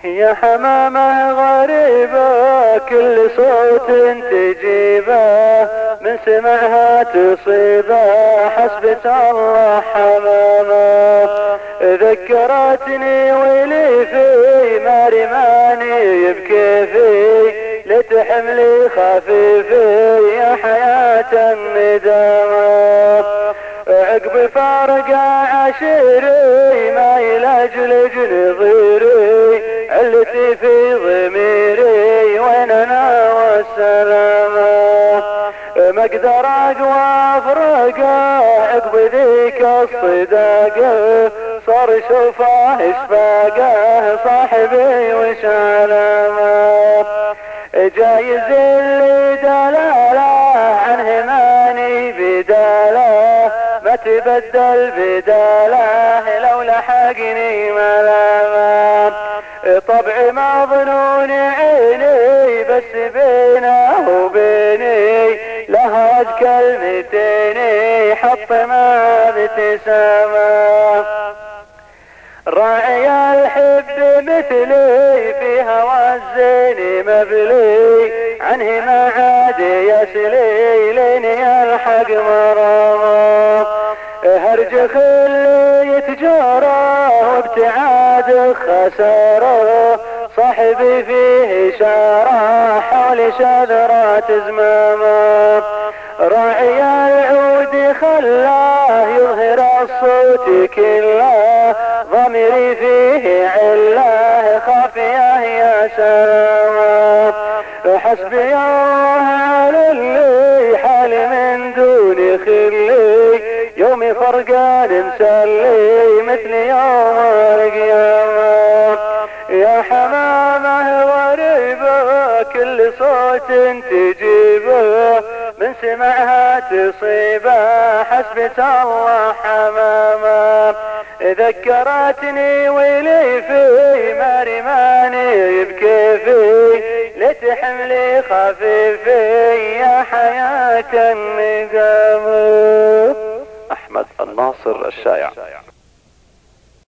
يا حمامة غريبة كل صوت تجيبه من سمعها تصيبه حسبة الله حمامة ذكرتني ويلي في ما رماني بكيفي لتحملي خفيفي يا حياة الندامة عقب فارق عشيري ما يلجلج نظيري علتي في ضميري وين انا والسلامة ما اقدر اقوى افرقه عقب ذيك الصداقه صار شوفه اشفاقه صاحبي وش علامه جايز اللي دلاله عنه ماني بداله ما تبدل بداله لو لحقني ملامه طبعي مظنون عيني بس بينه وبيني لهج كلمتيني حط ما بابتسامه راعي الحب مثلي في هوى الزين مبلي عنه ما عاد يسلي لين يلحق مرامه هرج خلي يتجاره وابتعاد خساره صاحبي فيه اشاره حول شذرات زمامه راعي العود خلاه يظهر الصوت كله ضميري فيه عله خافيه يا سلامه حسبي الله على اللي حالي من دون خلي يومي فرقان مسلي مثل يوم القيامه يا حمامه غريبه كل صوت تجيبه من سمعها تصيبه حسبة الله حمامه ذكرتني ويلي في ما رماني بكيفي لتحملي خفيفي يا حياة الندامه. أحمد الناصر الشايع.